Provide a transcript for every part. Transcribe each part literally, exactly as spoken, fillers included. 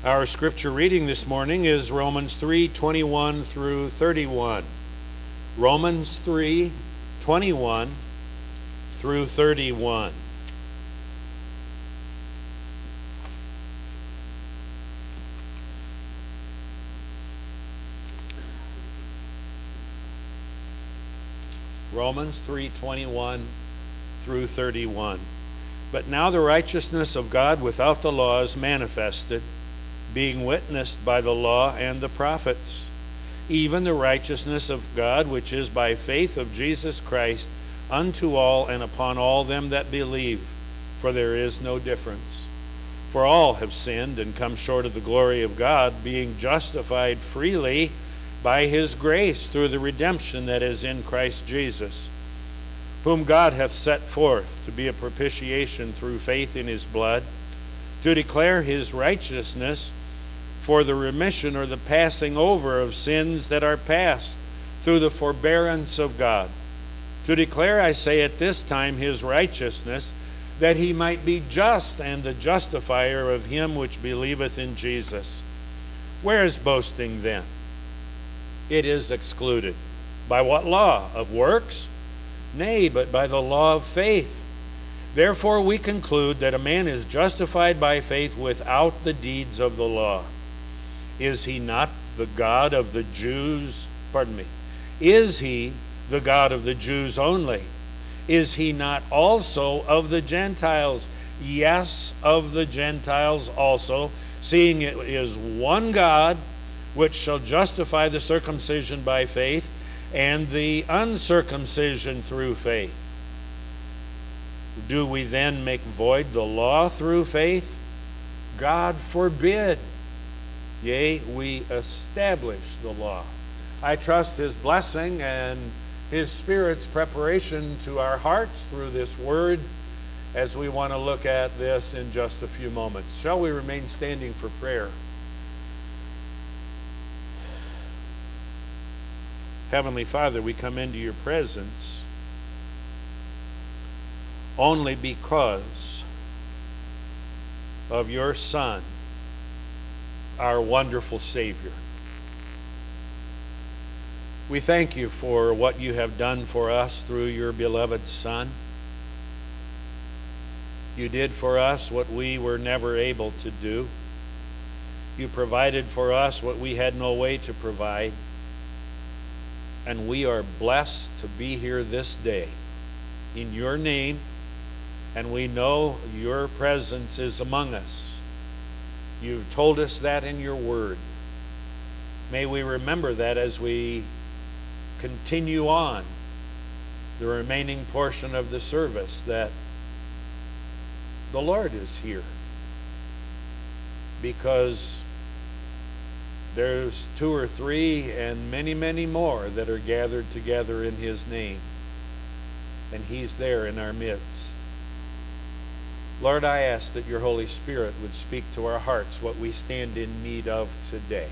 Our scripture reading this morning is Romans three twenty-one through thirty-one. Romans three twenty-one through thirty-one. Romans three twenty-one through thirty-one. But now the righteousness of God without the law is manifested, being witnessed by the law and the prophets, even the righteousness of God which is by faith of Jesus Christ unto all and upon all them that believe, for there is no difference. For all have sinned and come short of the glory of God, being justified freely by his grace through the redemption that is in Christ Jesus, whom God hath set forth to be a propitiation through faith in his blood, to declare his righteousness for the remission or the passing over of sins that are past through the forbearance of God. To declare, I say, at this time his righteousness, that he might be just and the justifier of him which believeth in Jesus. Where is boasting then? It is excluded. By what law? Of works? Nay, but by the law of faith. Therefore we conclude that a man is justified by faith without the deeds of the law. Is he not the God of the Jews? Pardon me. Is he the God of the Jews only? Is he not also of the Gentiles? Yes, of the Gentiles also, seeing it is one God which shall justify the circumcision by faith and the uncircumcision through faith. Do we then make void the law through faith? God forbid. Yea, we establish the law. I trust his blessing and his Spirit's preparation to our hearts through this word as we want to look at this in just a few moments. Shall we remain standing for prayer? Heavenly Father, we come into your presence only because of your Son, our wonderful Savior. We thank you for what you have done for us through your beloved Son. You did for us what we were never able to do. You provided for us what we had no way to provide. And we are blessed to be here this day in your name, and we know your presence is among us. You've told us that in your word. May we remember that as we continue on the remaining portion of the service, that the Lord is here, because there's two or three and many, many more that are gathered together in his name. And he's there in our midst. Lord, I ask that your Holy Spirit would speak to our hearts what we stand in need of today.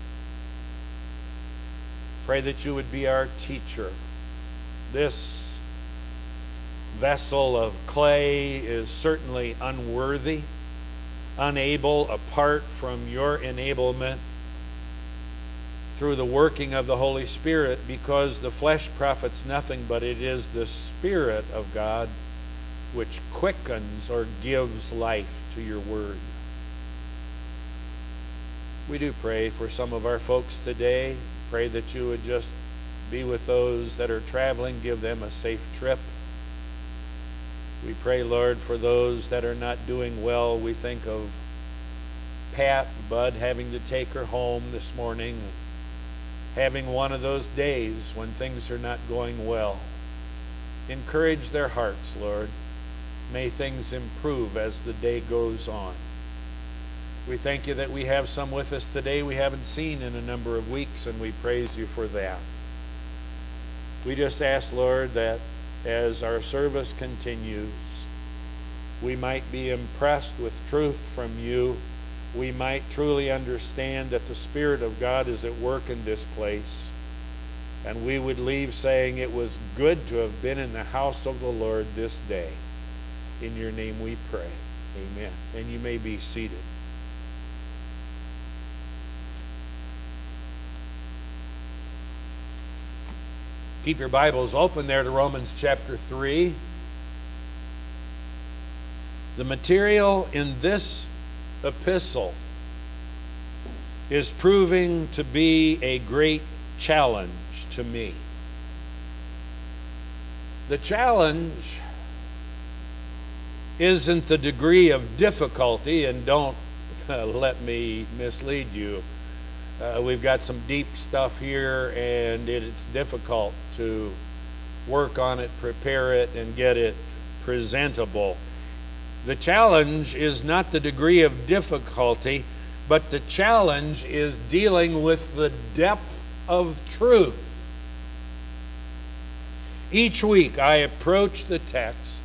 Pray that you would be our teacher. This vessel of clay is certainly unworthy, unable, apart from your enablement, through the working of the Holy Spirit, because the flesh profits nothing, but it is the Spirit of God which quickens or gives life to your word. We do pray for some of our folks today. Pray that you would just be with those that are traveling, give them a safe trip. We pray, Lord, for those that are not doing well. We think of Pat, Bud, having to take her home this morning, having one of those days when things are not going well. Encourage their hearts, Lord. May things improve as the day goes on. We thank you that we have some with us today we haven't seen in a number of weeks, and we praise you for that. We just ask, Lord, that as our service continues, we might be impressed with truth from you. We might truly understand that the Spirit of God is at work in this place. And we would leave saying it was good to have been in the house of the Lord this day. In your name we pray. Amen. And you may be seated. Keep your Bibles open there to Romans chapter three. The material in this epistle is proving to be a great challenge to me. The challenge isn't the degree of difficulty, and don't uh, let me mislead you. Uh, we've got some deep stuff here, and it, it's difficult to work on it, prepare it, and get it presentable. The challenge is not the degree of difficulty, but the challenge is dealing with the depth of truth. Each week I approach the text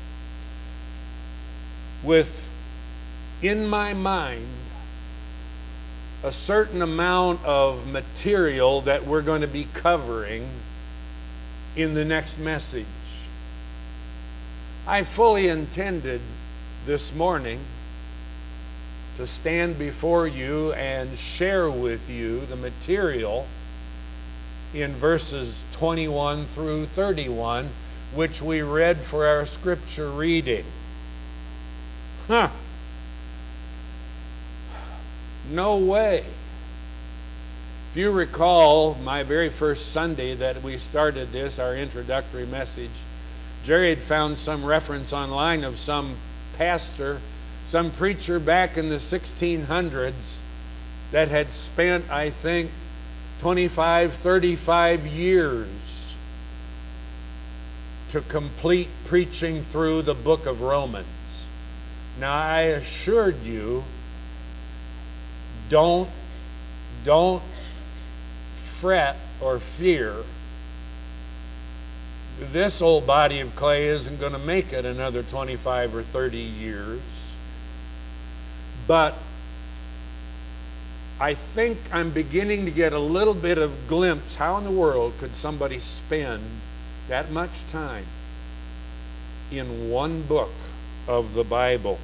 with, in my mind, a certain amount of material that we're going to be covering in the next message. I fully intended this morning to stand before you and share with you the material in verses twenty-one through thirty-one, which we read for our scripture reading. Huh. No way. If you recall, my very first Sunday that we started this, our introductory message, Jerry had found some reference online of some pastor, some preacher back in the sixteen hundreds that had spent, I think, twenty-five, thirty-five years to complete preaching through the book of Romans. Now, I assured you, don't, don't fret or fear. This old body of clay isn't going to make it another twenty-five or thirty years. But I think I'm beginning to get a little bit of glimpse. How in the world could somebody spend that much time in one book of the Bible?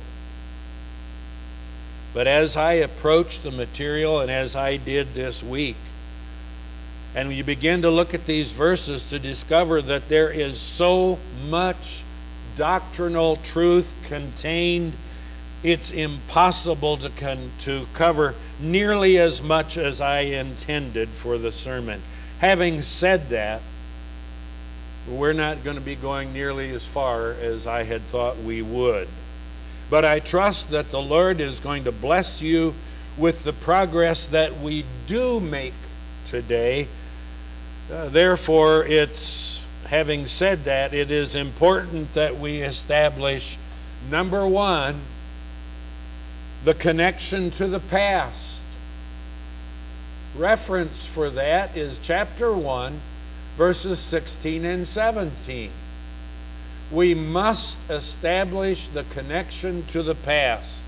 But as I approach the material, and as I did this week, and you begin to look at these verses to discover that there is so much doctrinal truth contained, it's impossible to, con- to cover nearly as much as I intended for the sermon. Having said that, we're not going to be going nearly as far as I had thought we would. But I trust that the Lord is going to bless you with the progress that we do make today. Uh, therefore, it's, having said that, it is important that we establish, number one, the connection to the past. Reference for that is chapter one, verses sixteen and seventeen. We must establish the connection to the past.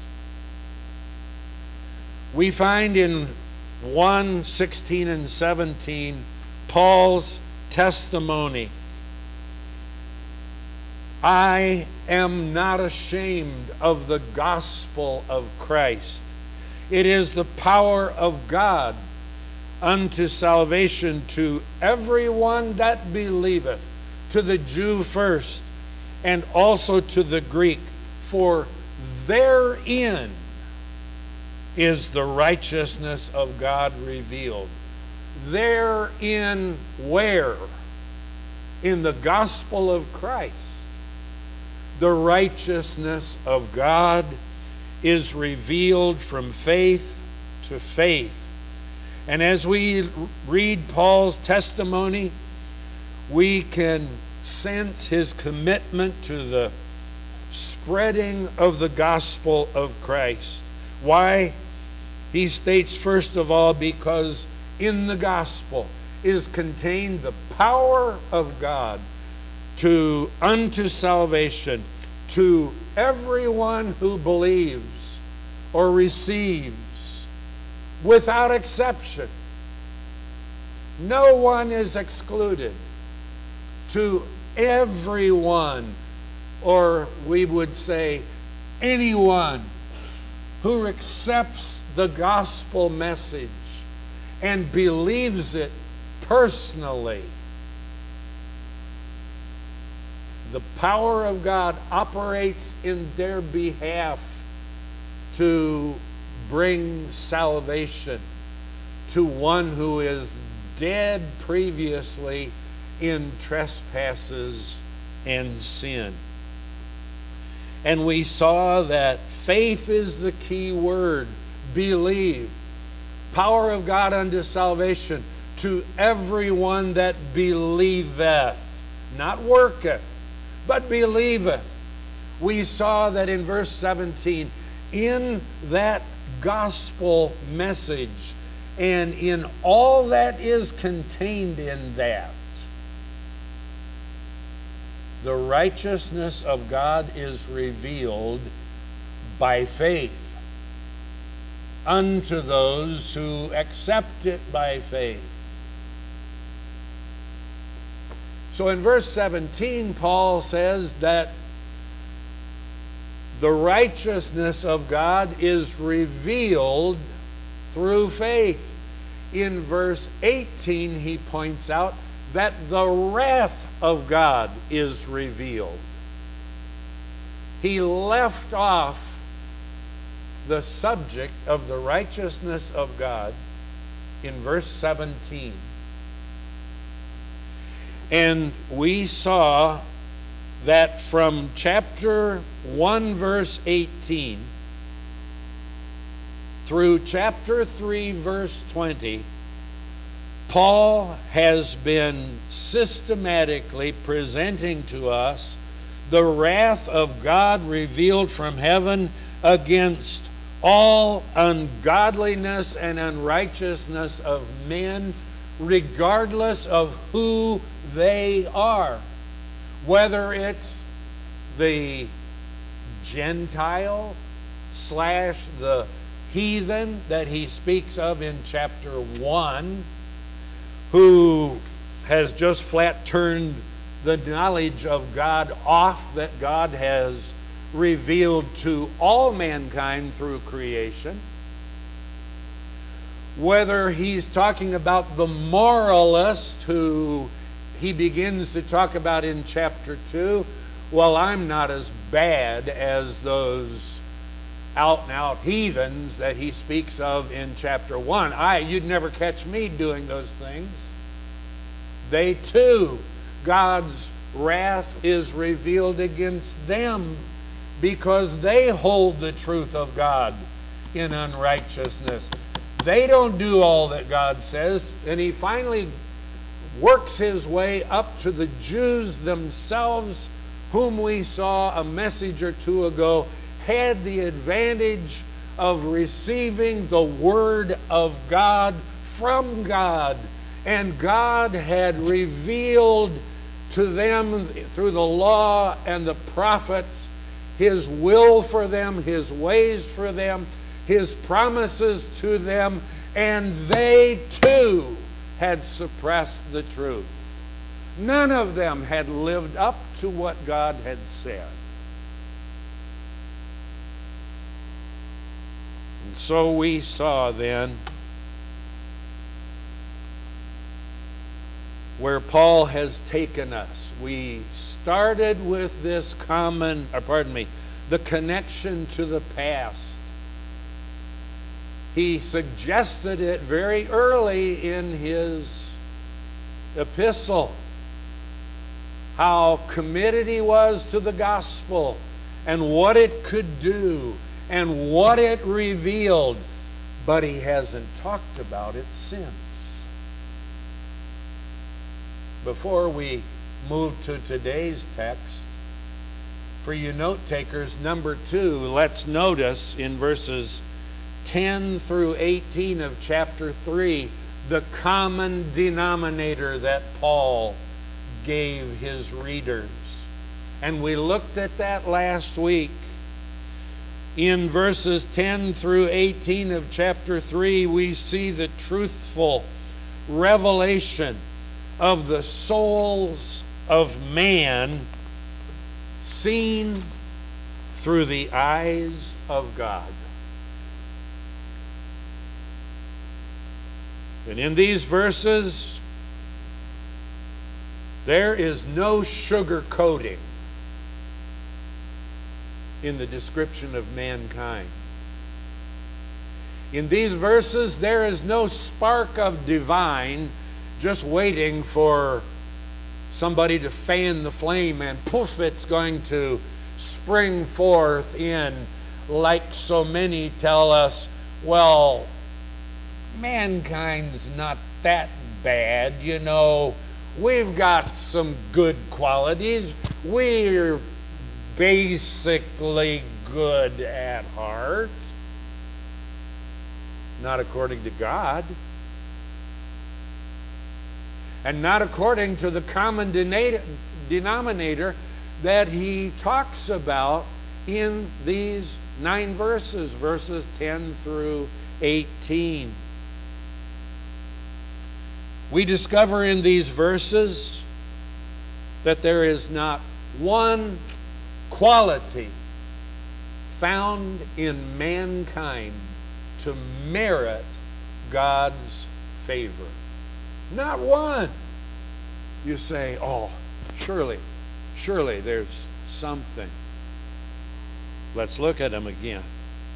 We find in one, sixteen and seventeen, Paul's testimony. I am not ashamed of the gospel of Christ. It is the power of God unto salvation to everyone that believeth, to the Jew first, and also to the Greek. For therein is the righteousness of God revealed. Therein where? In the gospel of Christ. The righteousness of God is revealed from faith to faith. And as we read Paul's testimony, we can sense his commitment to the spreading of the gospel of Christ. Why? He states, first of all, because in the gospel is contained the power of God to unto salvation to everyone who believes or receives, without exception. No one is excluded. To everyone, or we would say anyone who accepts the gospel message and believes it personally, the power of God operates in their behalf to bring salvation to one who is dead previously in trespasses and sin. And we saw that faith is the key word. Believe. Power of God unto salvation to everyone that believeth. Not worketh, but believeth. We saw that in verse seventeen, in that gospel message and in all that is contained in that, the righteousness of God is revealed by faith unto those who accept it by faith. So in verse seventeen, Paul says that the righteousness of God is revealed through faith. In verse eighteen, he points out that the wrath of God is revealed. He left off the subject of the righteousness of God in verse seventeen. And we saw that from chapter one, verse eighteen, through chapter three, verse twenty, Paul has been systematically presenting to us the wrath of God revealed from heaven against all ungodliness and unrighteousness of men, regardless of who they are. Whether it's the Gentile slash the heathen that he speaks of in chapter one, who has just flat turned the knowledge of God off that God has revealed to all mankind through creation. Whether he's talking about the moralist who he begins to talk about in chapter two, well, I'm not as bad as those out-and-out heathens that he speaks of in chapter one. I, you'd never catch me doing those things. They too, God's wrath is revealed against them because they hold the truth of God in unrighteousness. They don't do all that God says. And he finally works his way up to the Jews themselves, whom we saw a message or two ago had the advantage of receiving the Word of God from God. And God had revealed to them through the law and the prophets His will for them, His ways for them, His promises to them, and they too had suppressed the truth. None of them had lived up to what God had said. And so we saw then where Paul has taken us. We started with this common, or pardon me, the connection to the past. He suggested it very early in his epistle, how committed he was to the gospel and what it could do and what it revealed, but he hasn't talked about it since. Before we move to today's text, for you note takers, number two, let's notice in verses ten through eighteen of chapter three, the common denominator that Paul gave his readers. And we looked at that last week. In verses ten through eighteen of chapter three, we see the truthful revelation of the souls of man seen through the eyes of God. And in these verses, there is no sugar coating in the description of mankind. In these verses, there is no spark of divine just waiting for somebody to fan the flame and poof, it's going to spring forth in, like so many tell us, well, mankind's not that bad, you know, we've got some good qualities, we're basically good at heart. Not according to God. And not according to the common denominator that he talks about in these nine verses, verses ten through eighteen. We discover in these verses that there is not one quality found in mankind to merit God's favor. Not one. You say, oh, surely, surely there's something. Let's look at them again.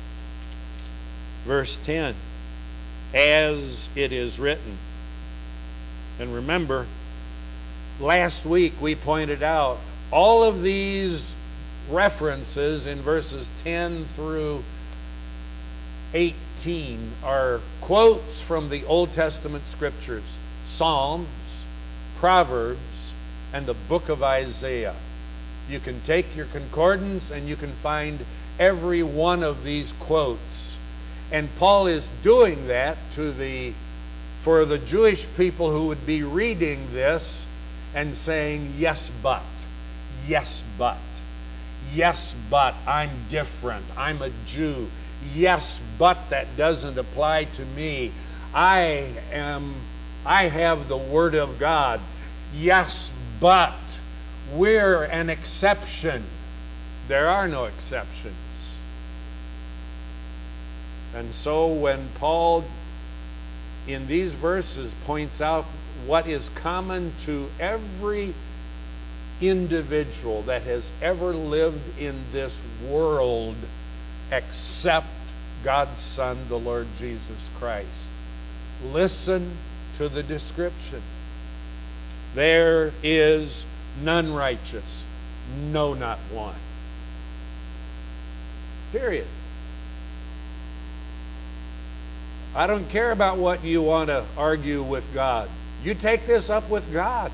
Verse ten, as it is written. And remember, last week we pointed out all of these references in verses ten through eighteen are quotes from the Old Testament scriptures, Psalms, Proverbs, and the book of Isaiah. You can take your concordance and you can find every one of these quotes. And Paul is doing that to the for the Jewish people who would be reading this and saying, yes, but, yes, but, yes, but, I'm different, I'm a Jew. Yes, but that doesn't apply to me. I am, I have the Word of God. Yes, but we're an exception. There are no exceptions. And so when Paul, in these verses, points out what is common to every individual that has ever lived in this world except God's Son, the Lord Jesus Christ. Listen to the description. There is none righteous, no, not one. Period. I don't care about what you want to argue with God. You take this up with God.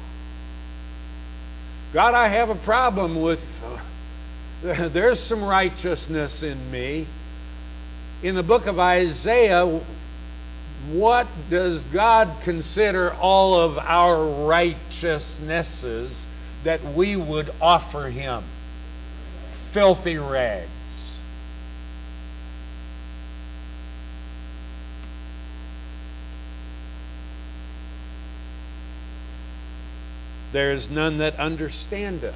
God, I have a problem with, uh, there's some righteousness in me. In the book of Isaiah, what does God consider all of our righteousnesses that we would offer Him? Filthy rags. There is none that understandeth.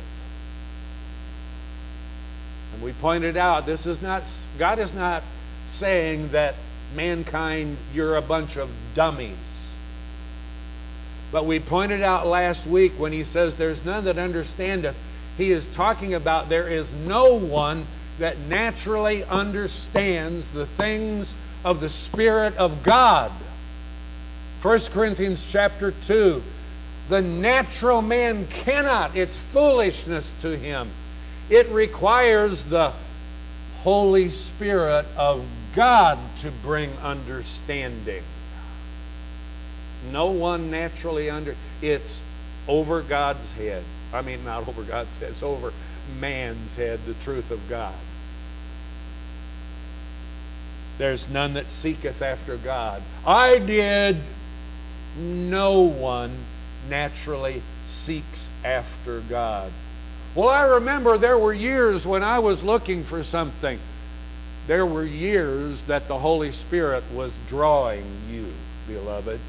And we pointed out, this is not, God is not saying that mankind, you're a bunch of dummies. But we pointed out last week when he says there's none that understandeth, he is talking about there is no one that naturally understands the things of the Spirit of God. First Corinthians chapter two. The natural man cannot. It's foolishness to him. It requires the Holy Spirit of God to bring understanding. No one naturally under. It's over God's head. I mean, not over God's head. It's over man's head, the truth of God. There's none that seeketh after God. I did. No one naturally seeks after God. Well, I remember there were years when I was looking for something. There were years that the Holy Spirit was drawing you, beloved.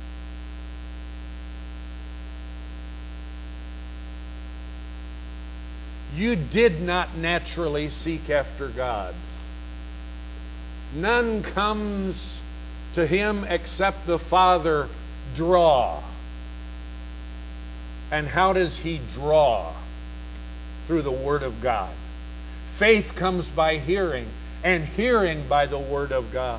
You did not naturally seek after God. None comes to Him except the Father draw. And how does He draw? Through the Word of God. Faith comes by hearing, and hearing by the Word of God.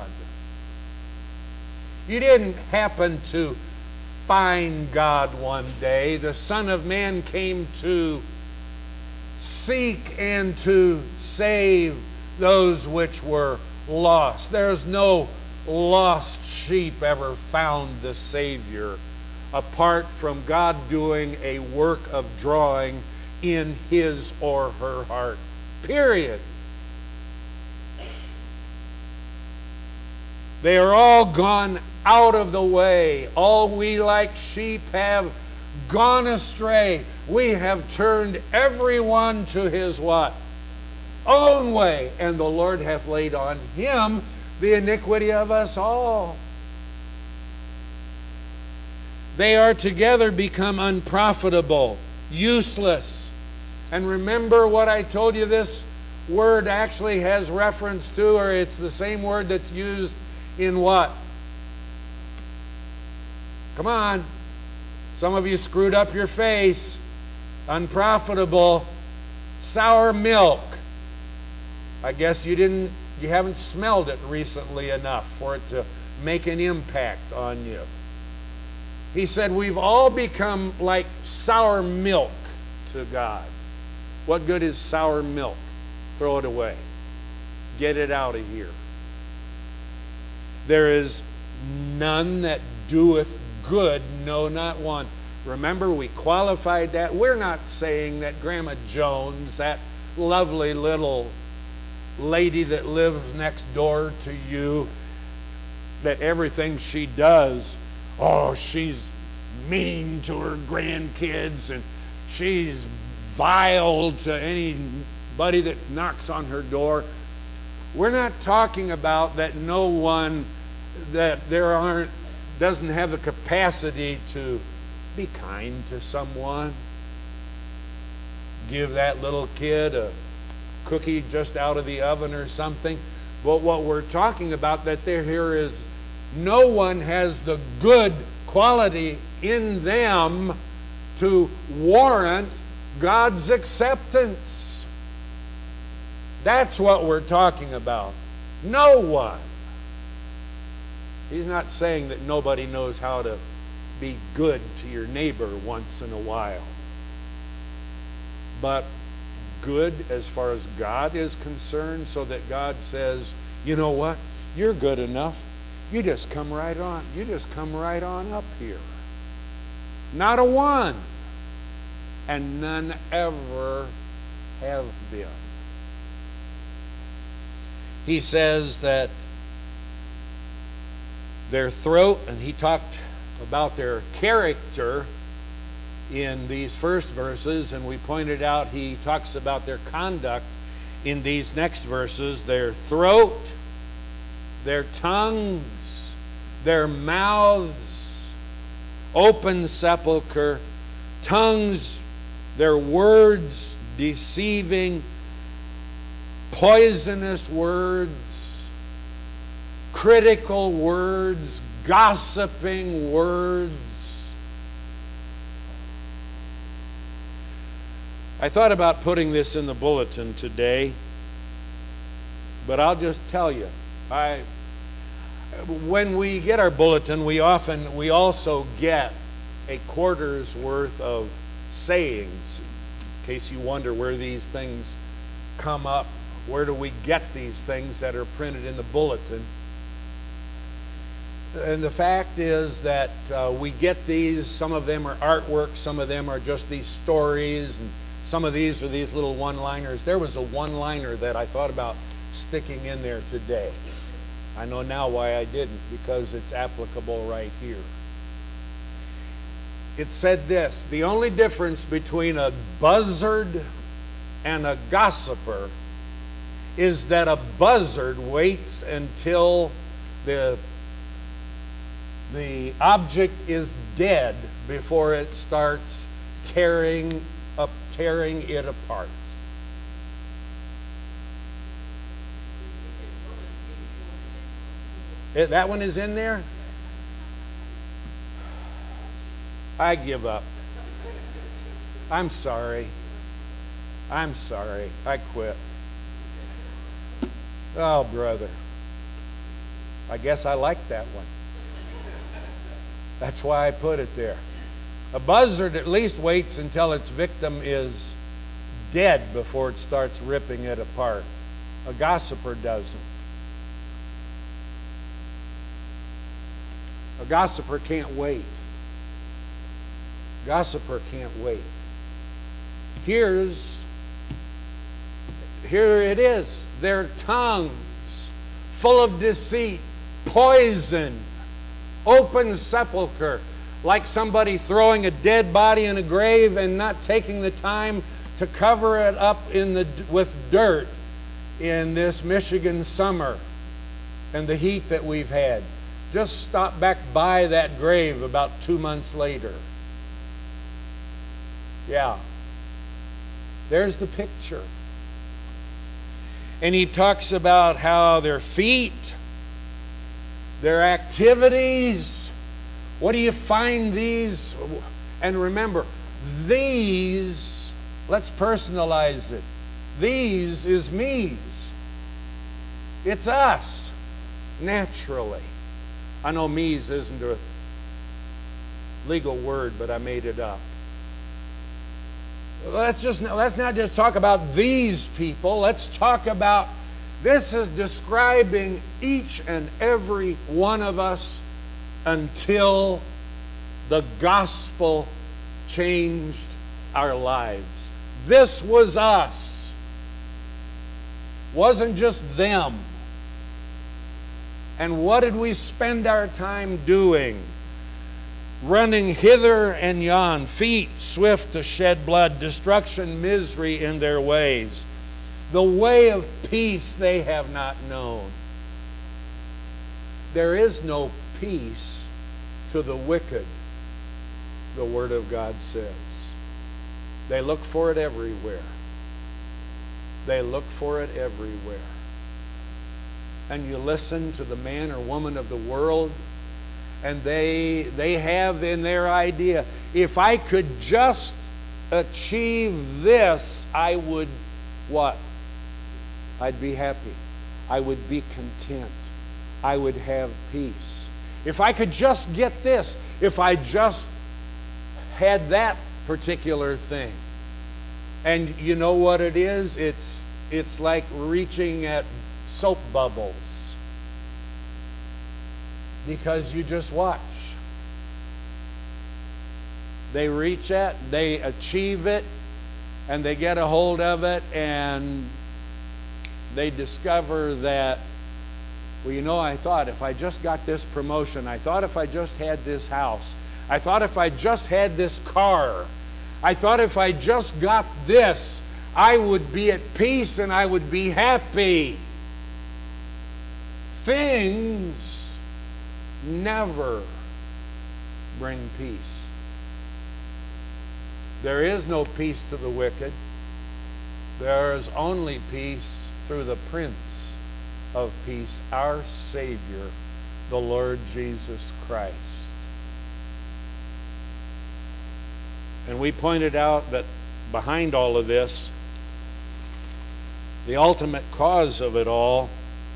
You didn't happen to find God one day. The Son of Man came to seek and to save those which were lost. There's no lost sheep ever found the Savior apart from God doing a work of drawing in his or her heart. Period. They are all gone out of the way. All we like sheep have gone astray. We have turned everyone to his what? Own way. And the Lord hath laid on him the iniquity of us all. They are together become unprofitable, useless. And remember what I told you, this word actually has reference to, or it's the same word that's used in what? Come on. Some of you screwed up your face. Unprofitable, sour milk. I guess you didn't, you haven't smelled it recently enough for it to make an impact on you. He said, we've all become like sour milk to God. What good is sour milk? Throw it away. Get it out of here. There is none that doeth good, no, not one. Remember, we qualified that. We're not saying that Grandma Jones, that lovely little lady that lives next door to you, that everything she does, oh, she's mean to her grandkids and she's vile to anybody that knocks on her door. We're not talking about that no one, that there aren't, doesn't have the capacity to be kind to someone. Give that little kid a cookie just out of the oven or something. But what we're talking about, that there here is no one has the good quality in them to warrant God's acceptance. That's what we're talking about. No one. He's not saying that nobody knows how to be good to your neighbor once in a while. But good as far as God is concerned, so that God says, you know what? You're good enough. You just come right on. You just come right on up here. Not a one. And none ever have been. He says that their throat, and he talked about their character in these first verses, and we pointed out he talks about their conduct in these next verses. Their throat, their tongues, their mouths, open sepulcher, tongues, their words, deceiving, poisonous words, critical words, gossiping words. I thought about putting this in the bulletin today, but I'll just tell you, I when we get our bulletin, we often we also get a quarter's worth of sayings. In case you wonder where these things come up, where do we get these things that are printed in the bulletin? And the fact is that uh, we get these, some of them are artwork, some of them are just these stories, and some of these are these little one-liners. There was a one-liner that I thought about sticking in there today. I know now why I didn't, because it's applicable right here. It said this: the only difference between a buzzard and a gossiper is that a buzzard waits until the the object is dead before it starts tearing up, tearing it apart. It, that one is in there? I give up. I'm sorry. I'm sorry. I quit. Oh, brother. I guess I like that one. That's why I put it there. A buzzard at least waits until its victim is dead before it starts ripping it apart. A gossiper doesn't. A gossiper can't wait. Gossiper can't wait. Here's, here it is. Their tongues full of deceit, poison, open sepulcher, like somebody throwing a dead body in a grave and not taking the time to cover it up in the with dirt in this Michigan summer and the heat that we've had. Just stop back by that grave about two months later. Yeah. There's the picture. And he talks about how their feet, their activities, what do you find these? And remember, these, let's personalize it. These is me's. It's us, naturally. I know me's isn't a legal word, but I made it up. Let's just let's not just talk about these people. Let's talk about, this is describing each and every one of us until the gospel changed our lives. This was us. Wasn't just them. And what did we spend our time doing? Running hither and yon, feet swift to shed blood, destruction, misery in their ways. The way of peace they have not known. There is no peace to the wicked, the Word of God says. They look for it everywhere. They look for it everywhere. And you listen to the man or woman of the world, and they they have in their idea, if I could just achieve this, I would what? I'd be happy. I would be content. I would have peace. If I could just get this, if I just had that particular thing. And you know what it is? It's it's like reaching at soap bubbles. Because you just watch. They reach it, they achieve it, and they get a hold of it, and they discover that, well, you know, I thought if I just got this promotion, I thought if I just had this house, I thought if I just had this car, I thought if I just got this, I would be at peace and I would be happy. Things never bring peace. There is no peace to the wicked. There is only peace through the Prince of Peace, our Savior, the Lord Jesus Christ. And we pointed out that behind all of this, the ultimate cause of it all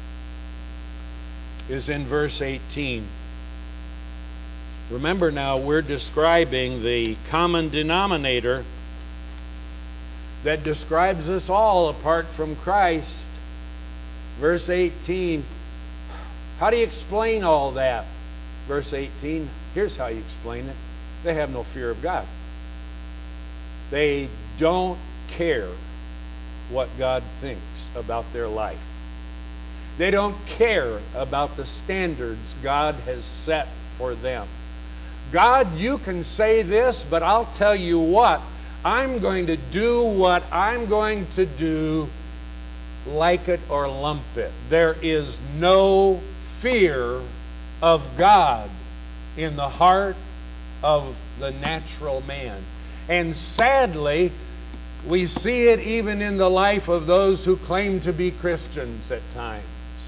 is in verse eighteen. Remember now, we're describing the common denominator that describes us all apart from Christ. Verse eighteen. How do you explain all that? Verse eighteen. Here's how you explain it. They have no fear of God. They don't care what God thinks about their life. They don't care about the standards God has set for them. God, you can say this, but I'll tell you what, I'm going to do what I'm going to do, like it or lump it. There is no fear of God in the heart of the natural man. And sadly, we see it even in the life of those who claim to be Christians at times.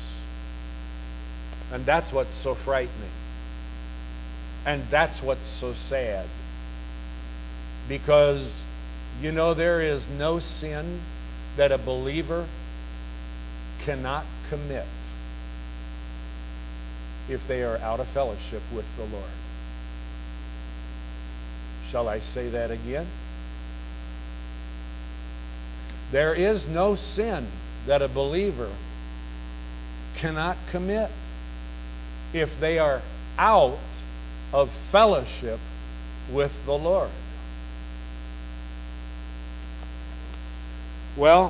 And that's what's so frightening. And that's what's so sad. Because, you know, there is no sin that a believer cannot commit if they are out of fellowship with the Lord. Shall I say that again? There is no sin that a believer cannot commit if they are out of fellowship with the Lord. Well,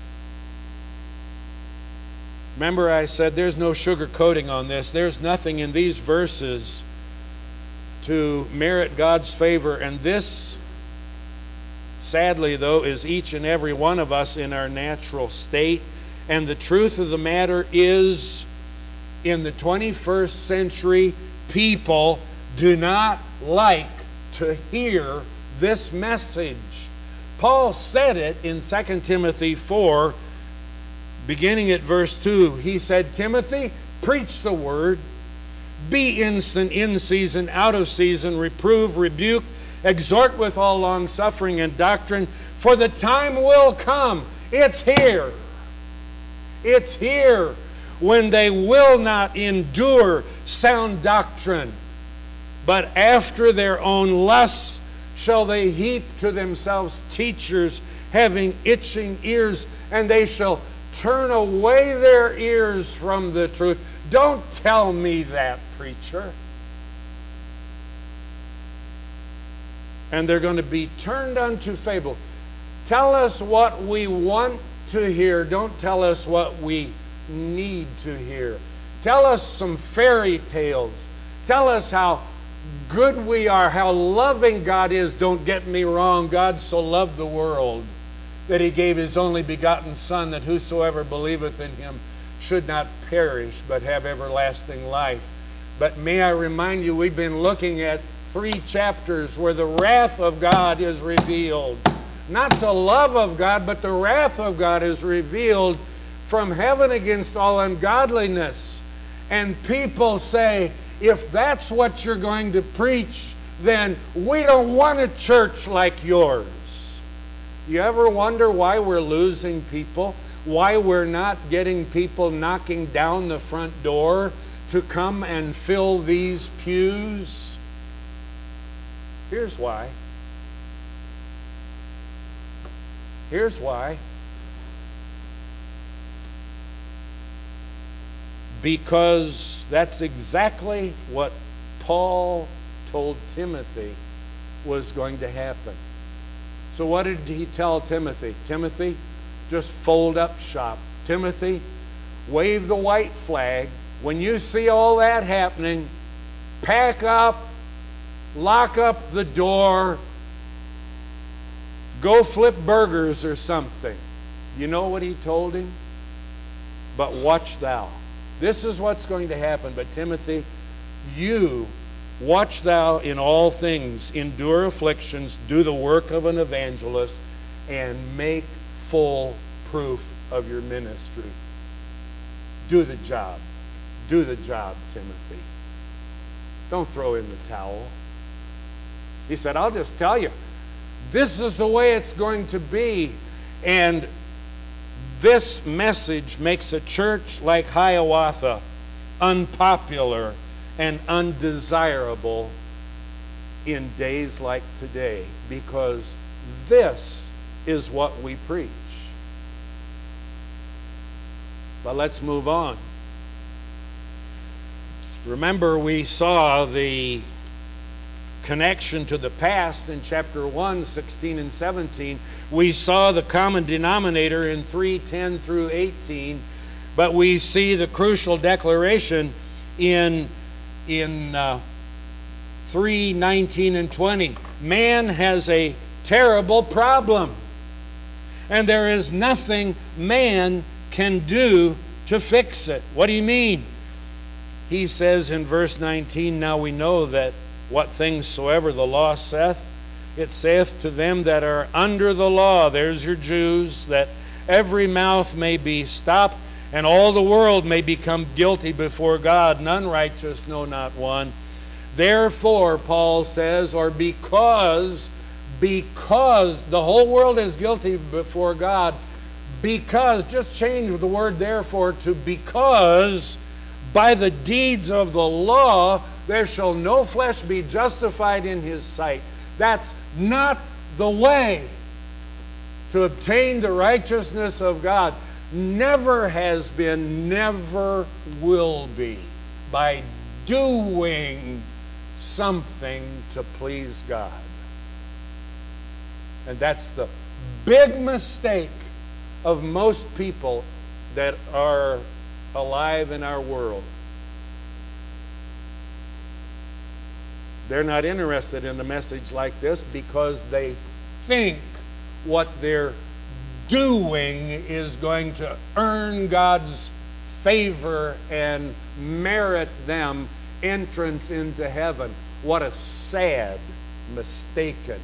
remember I said there's no sugarcoating on this. There's nothing in these verses to merit God's favor. And this, sadly though, is each and every one of us in our natural state. And the truth of the matter is, in the twenty-first century, people do not like to hear this message. Paul said it in Second Timothy four, beginning at verse two. He said, Timothy, preach the word. Be instant in season, out of season, reprove, rebuke, exhort with all long-suffering and doctrine, for the time will come. It's here. It's here when they will not endure sound doctrine, but after their own lusts shall they heap to themselves teachers having itching ears, and they shall turn away their ears from the truth. Don't tell me that, preacher. And they're going to be turned unto fable. Tell us what we want to hear. Don't tell us what we need to hear. Tell us some fairy tales. Tell us how good we are, how loving God is. Don't get me wrong. God so loved the world that He gave His only begotten Son, that whosoever believeth in Him should not perish, but have everlasting life. But may I remind you, we've been looking at three chapters where the wrath of God is revealed. Not the love of God, but the wrath of God is revealed from heaven against all ungodliness. And people say, if that's what you're going to preach, then we don't want a church like yours. You ever wonder why we're losing people? Why we're not getting people knocking down the front door to come and fill these pews? Here's why. Here's why. Because that's exactly what Paul told Timothy was going to happen. So what did he tell Timothy? Timothy, just fold up shop. Timothy, wave the white flag. When you see all that happening, pack up, lock up the door, go flip burgers or something. You know what he told him? But watch thou. This is what's going to happen. But Timothy, you watch thou in all things, endure afflictions, do the work of an evangelist, and make full proof of your ministry. Do the job. Do the job, Timothy. Don't throw in the towel. He said, I'll just tell you, this is the way it's going to be. And this message makes a church like Hiawatha unpopular and undesirable in days like today, because this is what we preach. But let's move on. Remember, we saw the connection to the past in chapter one, sixteen and seventeen. We saw the common denominator in three, ten through eighteen, but we see the crucial declaration in, in uh, three, nineteen and twenty. Man has a terrible problem, and there is nothing man can do to fix it. What do you mean? He says in verse nineteen, now we know that what things soever the law saith, it saith to them that are under the law, there's your Jews, that every mouth may be stopped, and all the world may become guilty before God, none righteous, no, not one. Therefore, Paul says, or because, because the whole world is guilty before God, because, just change the word therefore to because by the deeds of the law there shall no flesh be justified in his sight. That's not the way to obtain the righteousness of God. Never has been, never will be, by doing something to please God. And that's the big mistake of most people that are alive in our world. They're not interested in a message like this because they think what they're doing is going to earn God's favor and merit them entrance into heaven. What a sad, mistaken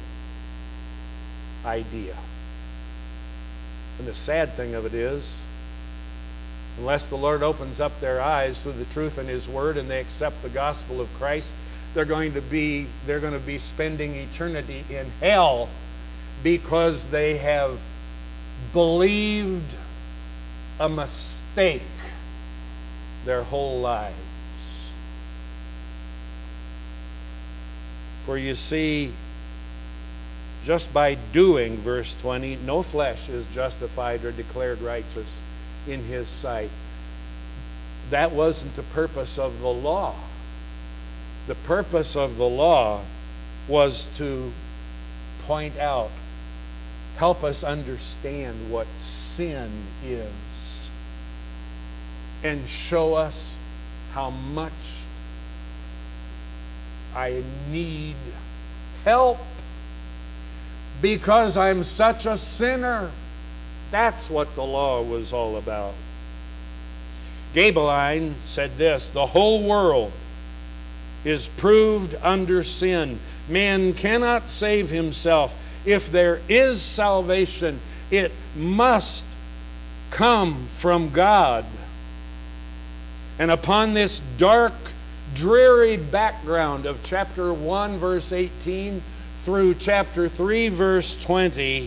idea. And the sad thing of it is, unless the Lord opens up their eyes through the truth in His Word and they accept the gospel of Christ, they're going to be they're going to be spending eternity in hell because they have believed a mistake their whole lives. For you see, just by doing, verse twenty, no flesh is justified or declared righteous in His sight. That wasn't the purpose of the law. The purpose of the law was to point out, help us understand what sin is, and show us how much I need help because I'm such a sinner. That's what the law was all about. Gabeline said this: the whole world is proved under sin. Man cannot save himself. If there is salvation, it must come from God. And upon this dark, dreary background of chapter one, verse eighteen, through chapter three, verse twenty,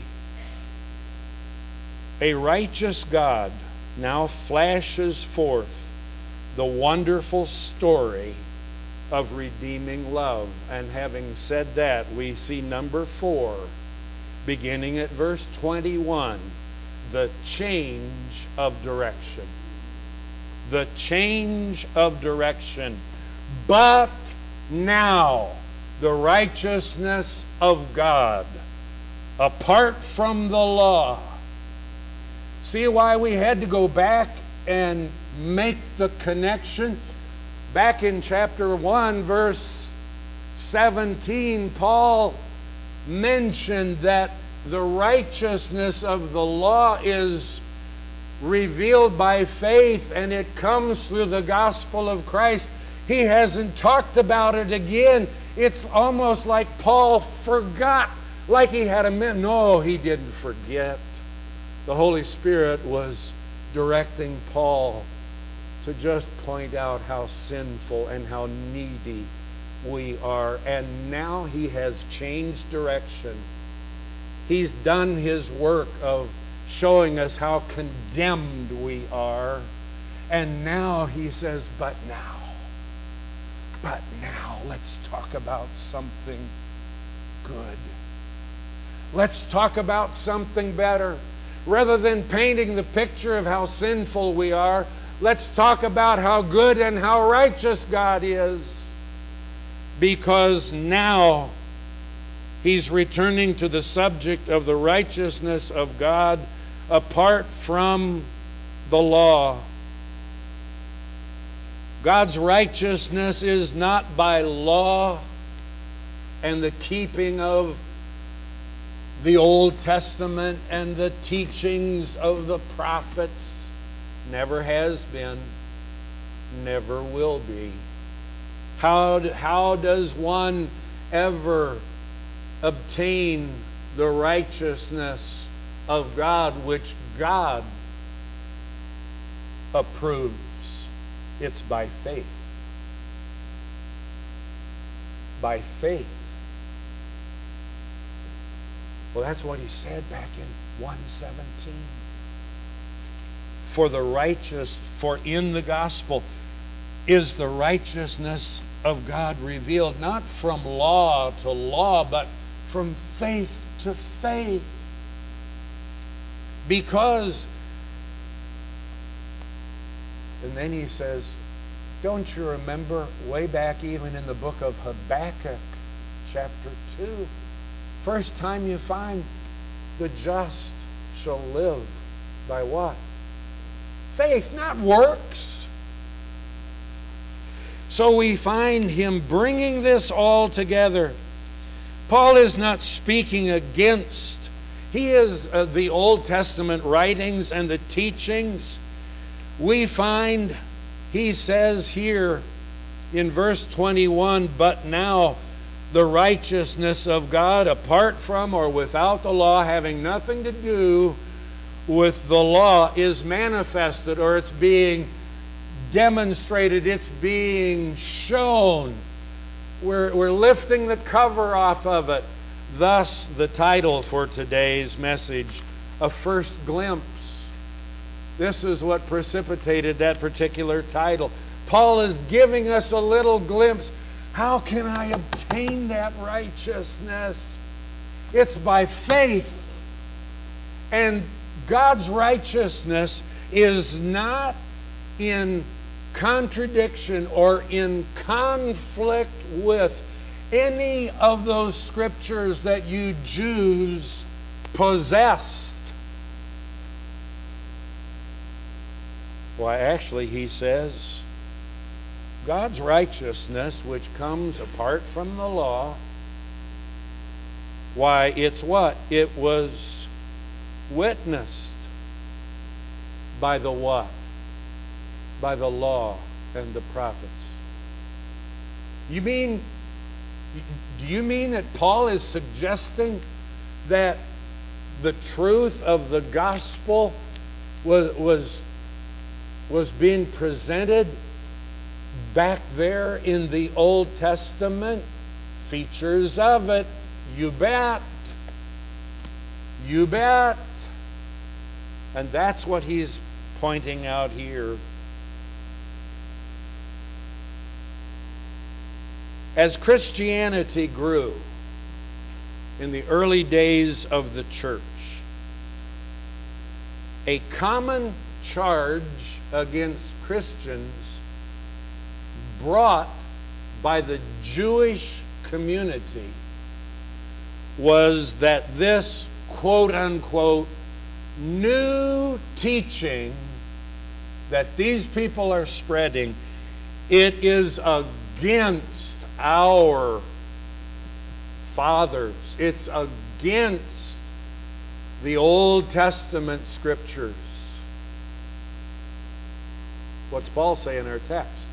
a righteous God now flashes forth the wonderful story of redeeming love. And having said that, we see number four, beginning at verse twenty-one, the change of direction. The change of direction. But now, the righteousness of God, apart from the law. See why we had to go back and make the connection? Back in chapter one, verse seventeen, Paul mentioned that the righteousness of the law is revealed by faith, and it comes through the gospel of Christ. He hasn't talked about it again. It's almost like Paul forgot, like he had a minute. No, he didn't forget. The Holy Spirit was directing Paul to just point out how sinful and how needy we are. And now he has changed direction. He's done his work of showing us how condemned we are. And now he says, but now, but now let's talk about something good. Let's talk about something better. Rather than painting the picture of how sinful we are, let's talk about how good and how righteous God is. Because now he's returning to the subject of the righteousness of God apart from the law. God's righteousness is not by law and the keeping of the Old Testament and the teachings of the prophets. Never has been, never will be. How, how does one ever obtain the righteousness of God which God approves? It's by faith. By faith. Well, that's what he said back in one seventeen. for the righteous, for in the gospel is the righteousness of God revealed, not from law to law, but from faith to faith. Because, and then he says, don't you remember way back even in the book of Habakkuk, chapter two, first time you find the just shall live by what? Faith, not works. So we find him bringing this all together. Paul is not speaking against. He is uh, the Old Testament writings and the teachings. We find, he says here in verse twenty-one, but now the righteousness of God apart from or without the law, having nothing to do with the law, is manifested, or it's being demonstrated, it's being shown. We're, we're lifting the cover off of it. Thus, the title for today's message, A First Glimpse. This is what precipitated that particular title. Paul is giving us a little glimpse. How can I obtain that righteousness? It's by faith. And God's righteousness is not in contradiction or in conflict with any of those scriptures that you Jews possessed. Why, actually, he says, God's righteousness, which comes apart from the law, why, it's what? It was witnessed by the what? By the law and the prophets. You mean, do you mean that Paul is suggesting that the truth of the gospel was, was, was being presented back there in the Old Testament? Features of it, you bet. You bet. And that's what he's pointing out here. As Christianity grew in the early days of the church, a common charge against Christians brought by the Jewish community was that this quote-unquote new teaching that these people are spreading, it is against our fathers. It's against the Old Testament scriptures. What's Paul say in our text?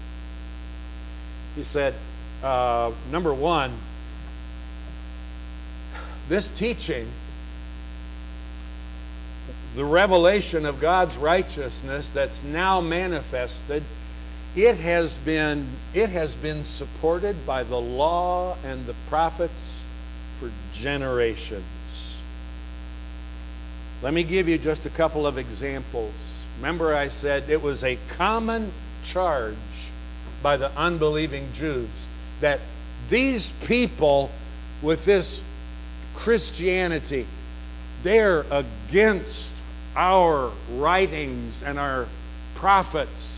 He said, uh, number one, this teaching, the revelation of God's righteousness that's now manifested, it has been it has been supported by the law and the prophets for generations. Let me give you just a couple of examples. Remember, I said it was a common charge by the unbelieving Jews that these people with this Christianity, they're against our writings and our prophets.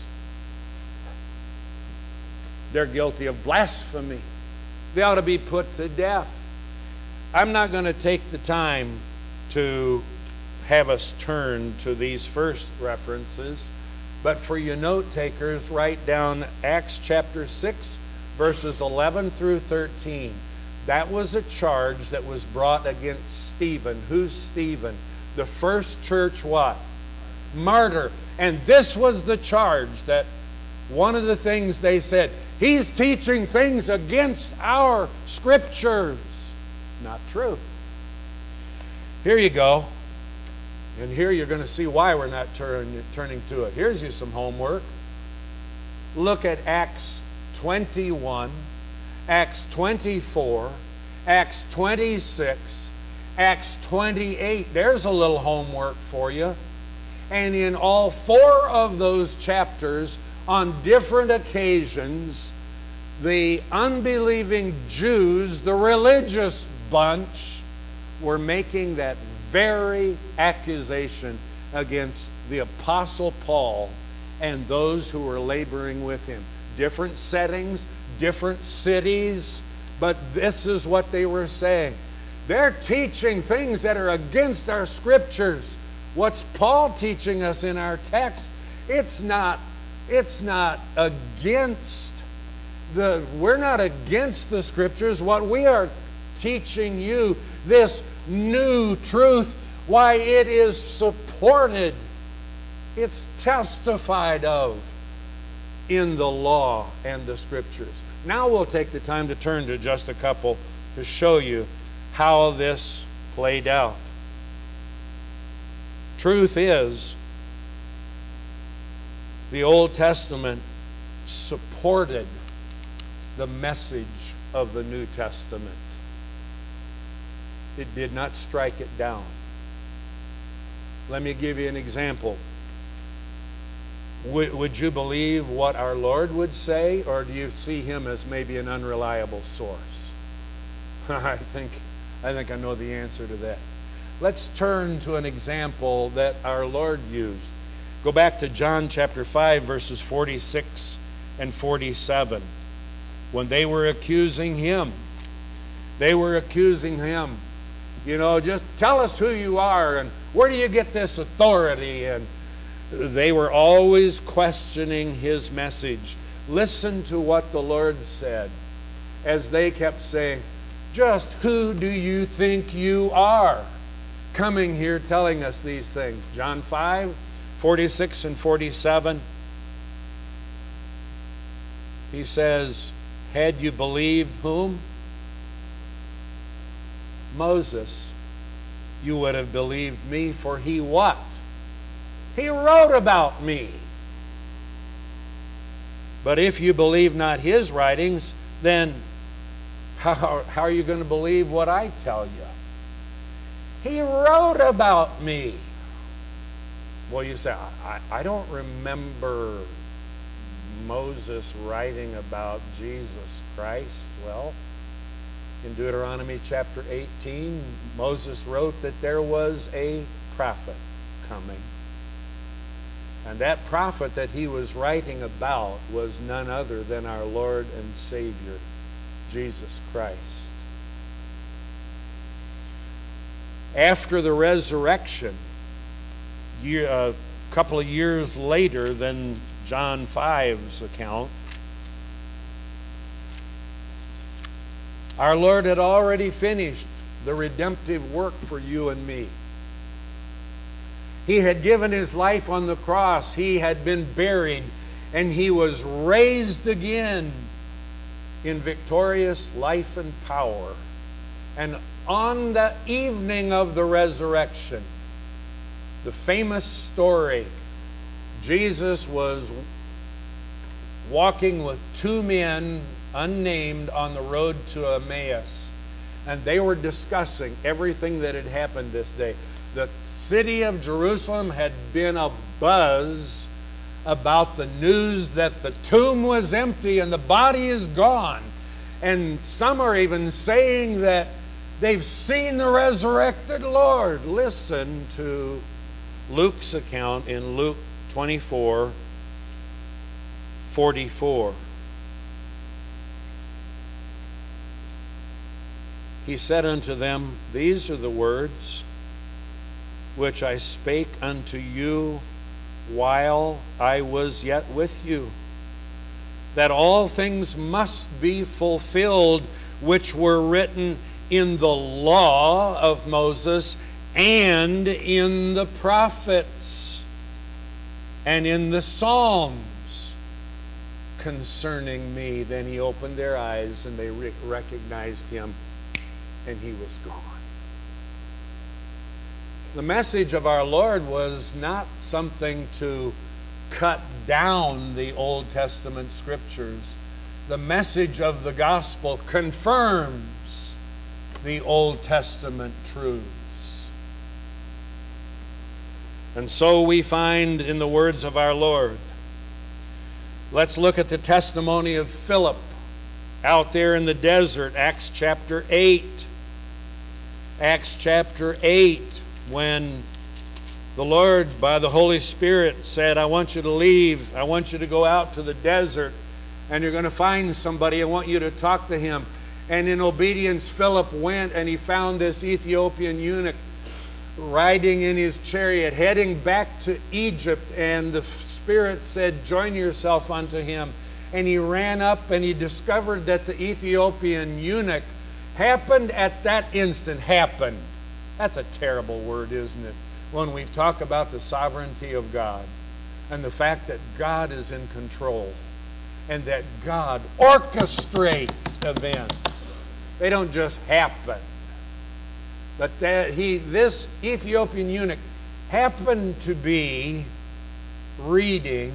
They're guilty of blasphemy. They ought to be put to death. I'm not going to take the time to have us turn to these first references, but for you note takers, write down Acts chapter six, verses eleven through thirteen. That was a charge that was brought against Stephen. Who's Stephen? The first church what? Martyr. And this was the charge, that one of the things they said, he's teaching things against our scriptures. Not true. Here you go. And here you're going to see why we're not turn, turning to it. Here's you some homework. Look at Acts twenty-one, Acts twenty-four, Acts twenty-six, Acts twenty-eight. There's a little homework for you. And in all four of those chapters, on different occasions, the unbelieving Jews, the religious bunch, were making that very accusation against the Apostle Paul and those who were laboring with him. Different settings, different cities, but this is what they were saying. They're teaching things that are against our scriptures. What's Paul teaching us in our text? It's not, it's not against the, we're not against the scriptures. What we are teaching you, this new truth, why it is supported, it's testified of in the law and the scriptures. Now we'll take the time to turn to just a couple to show you how this played out. Truth is, the Old Testament supported the message of the New Testament. It did not strike it down. Let me give you an example. Would, would you believe what our Lord would say, or do you see him as maybe an unreliable source? I think, I think I know the answer to that. Let's turn to an example that our Lord used. Go back to John chapter five, verses forty-six and forty-seven. When they were accusing him, they were accusing him. You know, just tell us who you are and where do you get this authority? And they were always questioning his message. Listen to what the Lord said as they kept saying, just who do you think you are coming here telling us these things? John five, forty-six and forty-seven. He says, had you believed whom? Moses, you would have believed me, for he what? He wrote about me. But if you believe not his writings, then how, how are you going to believe what I tell you? He wrote about me. Well, you say, I, I don't remember Moses writing about Jesus Christ. Well, in Deuteronomy chapter eighteen, Moses wrote that there was a prophet coming. And that prophet that he was writing about was none other than our Lord and Savior, Jesus Christ. After the resurrection, year, a couple of years later than John five's account, our Lord had already finished the redemptive work for you and me. He had given his life on the cross. He had been buried, and he was raised again in victorious life and power. And on the evening of the resurrection, the famous story, Jesus was walking with two men, unnamed, on the road to Emmaus. And they were discussing everything that had happened this day. The city of Jerusalem had been abuzz about the news that the tomb was empty and the body is gone. And some are even saying that they've seen the resurrected Lord. Listen to Luke's account in Luke twenty-four, forty-four. He said unto them, these are the words which I spake unto you while I was yet with you, that all things must be fulfilled which were written in the law of Moses and in the prophets and in the Psalms concerning me. Then he opened their eyes and they re- recognized him, and he was gone. The message of our Lord was not something to cut down the Old Testament scriptures. The message of the gospel confirms the Old Testament truths. And so we find in the words of our Lord. Let's look at the testimony of Philip out there in the desert, Acts chapter eight. Acts chapter eight, when the Lord, by the Holy Spirit, said, I want you to leave. I want you to go out to the desert, and you're going to find somebody. I want you to talk to him. And in obedience, Philip went, and he found this Ethiopian eunuch riding in his chariot, heading back to Egypt. And the Spirit said, join yourself unto him. And he ran up, and he discovered that the Ethiopian eunuch happened at that instant. Happened. That's a terrible word, isn't it? When we talk about the sovereignty of God and the fact that God is in control and that God orchestrates events. They don't just happen. But that he, this Ethiopian eunuch happened to be reading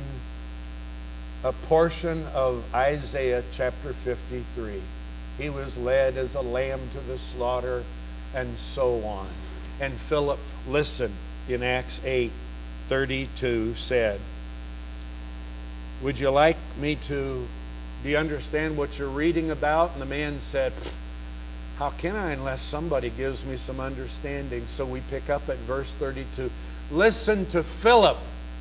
a portion of Isaiah chapter fifty-three. He was led as a lamb to the slaughter, and so on. And Philip, listen, in Acts eight thirty-two said, would you like me to, do you understand what you're reading about? And the man said, how can I unless somebody gives me some understanding? So we pick up at verse thirty-two. Listen to Philip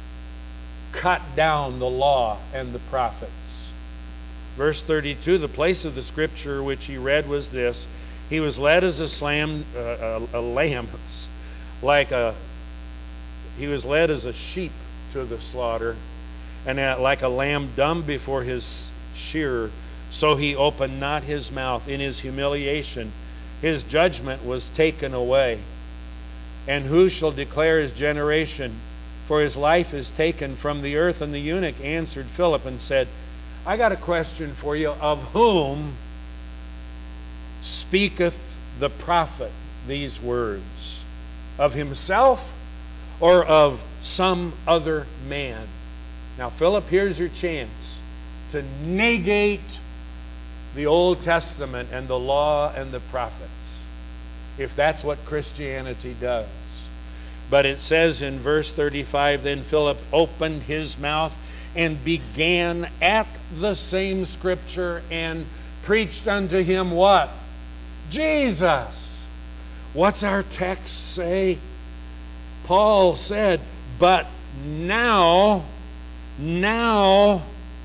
cut down the law and the prophets. Verse thirty-two, the place of the scripture which he read was this. He was led as a, slam, uh, a, a lamb, like a, he was led as a sheep to the slaughter, and like a lamb dumb before his shearer, so he opened not his mouth. In his humiliation, his judgment was taken away. And who shall declare his generation? For his life is taken from the earth. And the eunuch answered Philip and said, I got a question for you. Of whom speaketh the prophet these words? Of himself or of some other man? Now, Philip, here's your chance to negate the Old Testament and the law and the prophets, if that's what Christianity does. But it says in verse thirty-five, then Philip opened his mouth and began at the same scripture and preached unto him what? Jesus. What's our text say? Paul said, but now, now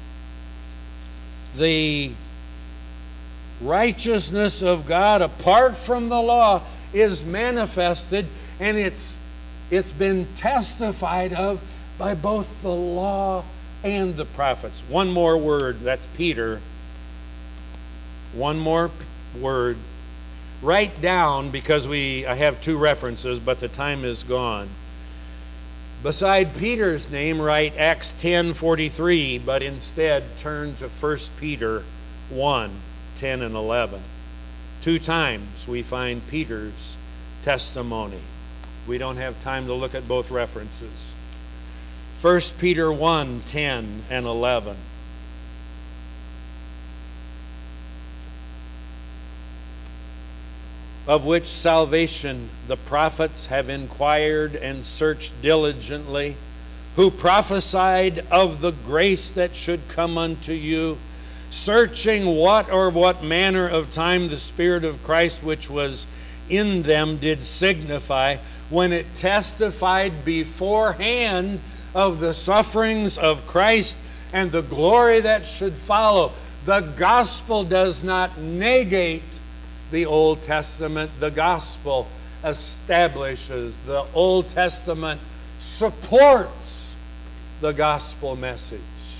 the righteousness of God apart from the law is manifested, and it's it's been testified of by both the law and the prophets. One more word, that's Peter. One more word. Write down, because we I have two references, but the time is gone. Beside Peter's name, write Acts ten forty-three, but instead turn to First Peter one, ten and eleven. Two times we find Peter's testimony. We don't have time to look at both references. First Peter one, ten and eleven. Of which salvation the prophets have inquired and searched diligently, who prophesied of the grace that should come unto you, searching what or what manner of time the Spirit of Christ which was in them did signify, when it testified beforehand of the sufferings of Christ and the glory that should follow. The gospel does not negate the Old Testament. The gospel establishes. The Old Testament supports the gospel message.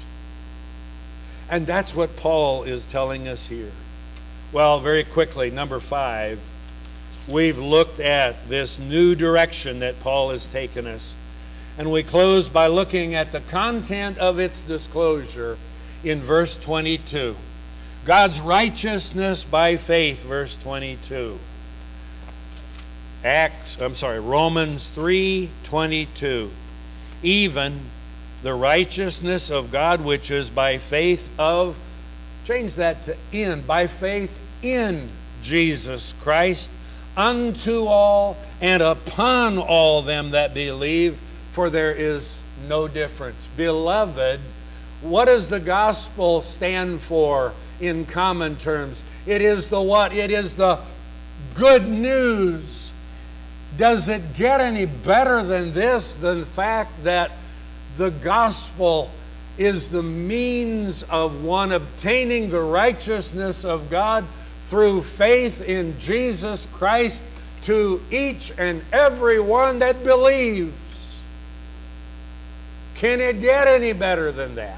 And that's what Paul is telling us here. Well, very quickly, number five, we've looked at this new direction that Paul has taken us. And we close by looking at the content of its disclosure in verse twenty-two. God's righteousness by faith, verse twenty-two. Acts, I'm sorry, Romans three twenty-two. Even the righteousness of God which is by faith of, change that to in, by faith in Jesus Christ, unto all and upon all them that believe, for there is no difference. Beloved, what does the gospel stand for in common terms? It is the what? It is the good news. Does it get any better than this, than the fact that the gospel is the means of one obtaining the righteousness of God through faith in Jesus Christ to each and every one that believes? Can it get any better than that?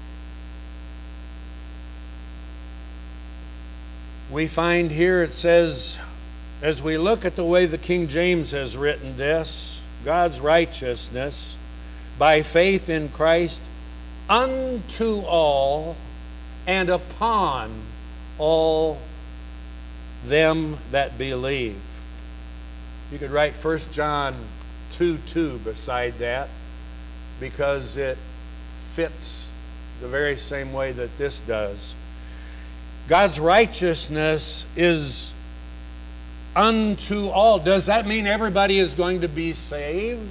We find here it says, as we look at the way the King James has written this, God's righteousness by faith in Christ unto all and upon all them that believe. You could write First John two two beside that, because it fits the very same way that this does. God's righteousness is unto all. Does that mean everybody is going to be saved?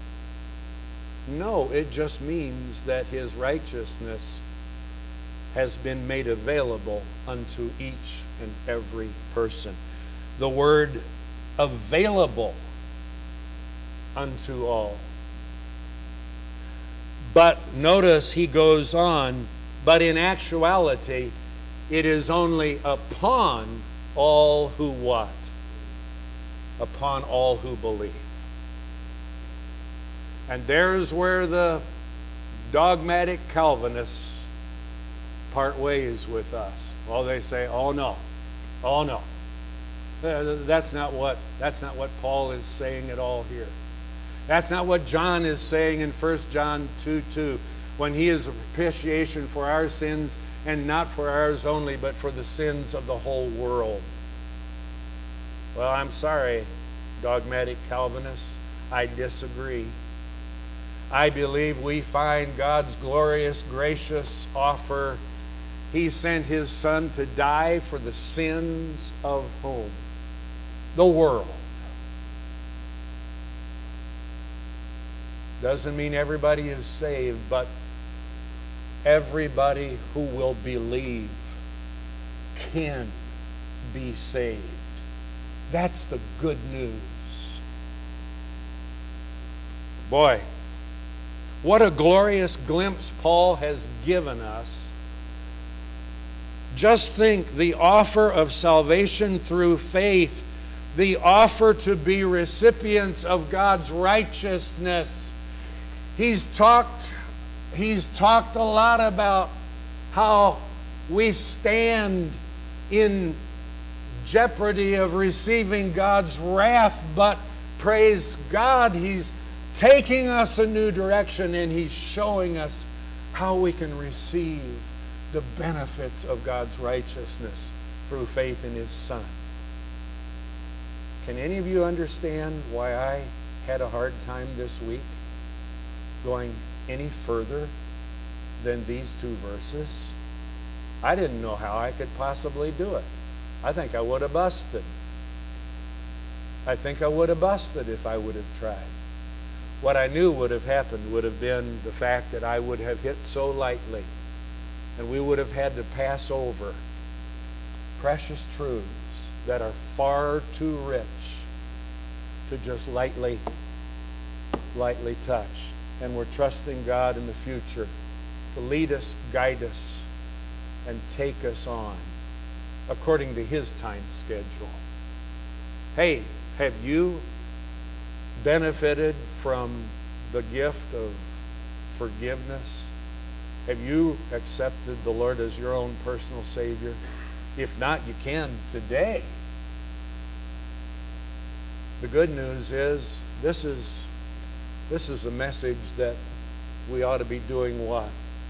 No, it just means that His righteousness has been made available unto each and every person. The word available unto all. But notice he goes on, but in actuality, it is only upon all who what? Upon all who believe. And there's where the dogmatic Calvinists part ways with us. Well, they say, oh no, oh no. That's not what, that's not what Paul is saying at all here. That's not what John is saying in First John two two, when he is a propitiation for our sins, and not for ours only, but for the sins of the whole world. Well, I'm sorry, dogmatic Calvinists, I disagree. I believe we find God's glorious, gracious offer. He sent His Son to die for the sins of whom? The world. Doesn't mean everybody is saved, but everybody who will believe can be saved. That's the good news. Boy, what a glorious glimpse Paul has given us. Just think, the offer of salvation through faith, the offer to be recipients of God's righteousness. He's talked, he's talked a lot about how we stand in jeopardy of receiving God's wrath, but praise God, He's taking us a new direction, and He's showing us how we can receive the benefits of God's righteousness through faith in His Son. Can any of you understand why I had a hard time this week going any further than these two verses? I didn't know how I could possibly do it. I think I would have busted. I think I would have busted if I would have tried. What I knew would have happened would have been the fact that I would have hit so lightly, and we would have had to pass over precious truths that are far too rich to just lightly, lightly touch. And we're trusting God in the future to lead us, guide us, and take us on according to His time schedule. Hey, have you benefited from the gift of forgiveness? Have you accepted the Lord as your own personal Savior? If not, you can today. The good news is this is this is a message that we ought to be doing what?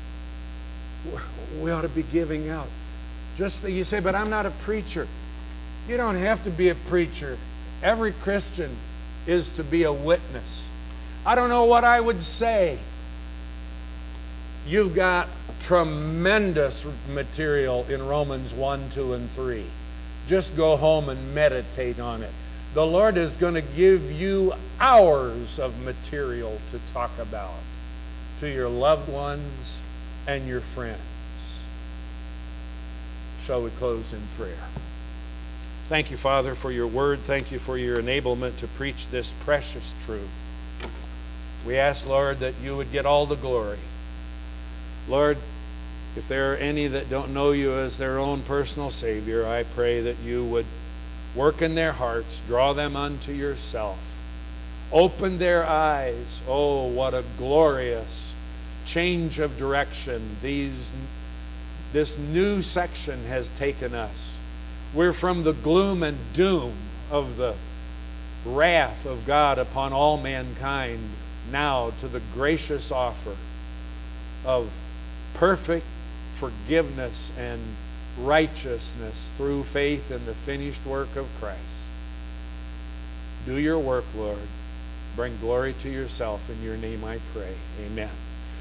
We ought to be giving out. Just that you say, but I'm not a preacher. You don't have to be a preacher. Every Christian is to be a witness. I don't know what I would say. You've got tremendous material in Romans one, two, and three. Just go home and meditate on it. the Lord is going to give you hours of material to talk about to your loved ones and your friends. Shall we close in prayer? Thank you, Father, for your word. Thank you for your enablement to preach this precious truth. We ask, Lord, that you would get all the glory. Lord, if there are any that don't know you as their own personal Savior, I pray that you would work in their hearts, draw them unto yourself. Open their eyes. Oh, what a glorious change of direction these, this new section has taken us. We're from the gloom and doom of the wrath of God upon all mankind now to the gracious offer of perfect forgiveness and righteousness through faith in the finished work of Christ. Do your work, Lord. Bring glory to yourself. In your name I pray. Amen.